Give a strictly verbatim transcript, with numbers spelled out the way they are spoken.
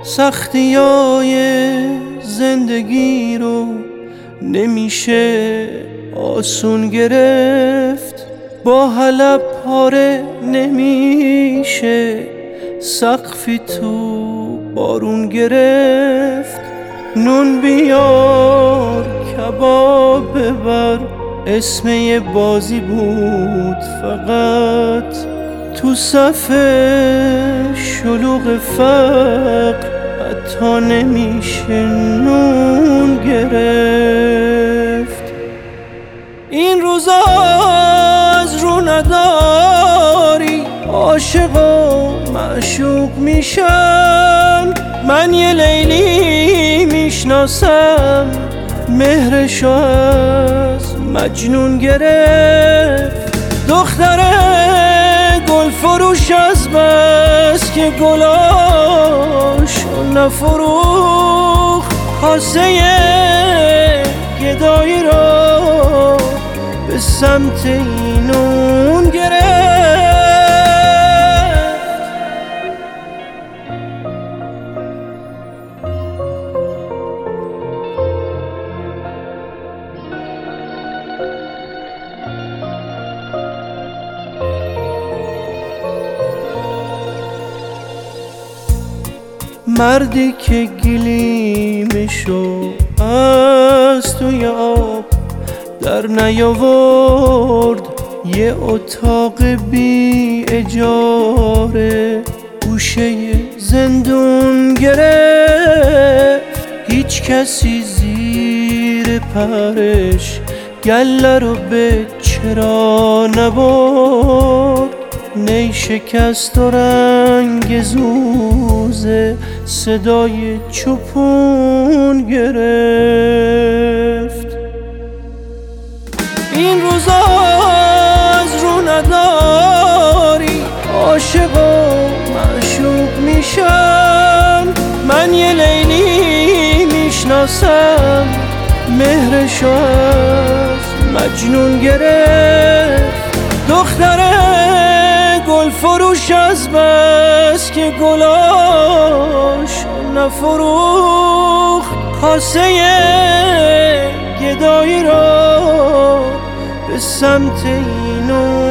سختیای زندگی رو نمیشه آسون گرفت، با حلب پاره نمیشه سقفی تو بارون گرفت. نون بیار کباب ببر اسم یه بازی بود فقط، تو صف شلوغ فقر حتی نمیشه نون گرفت. این روزا از رو نداری عاشق و معشوق میشن، من یه لیلی میشناسم مهرشو از مجنون گرفت. دختره گل فروش از بس که گلاشو نفروخت، کاسه گدایی رو به سمت اینون گرفت. مردی که گلیمشو از توی آب در نیاورد، یه اتاق بی اجاره گوشه زندون گرفت. هیچ کسی زیر پرش گله رو به چرا نبرد، نی شکست و رنگ زوزه صدای چوپون گرفت. این روزا از رو نداری عاشق و معشوق میشن، من یه لیلی میشناسم مهرشو از مجنون گرفت. دختره گل فروش از بس که گلاش نفروخت، کاسه گدایی رو به سمت اینو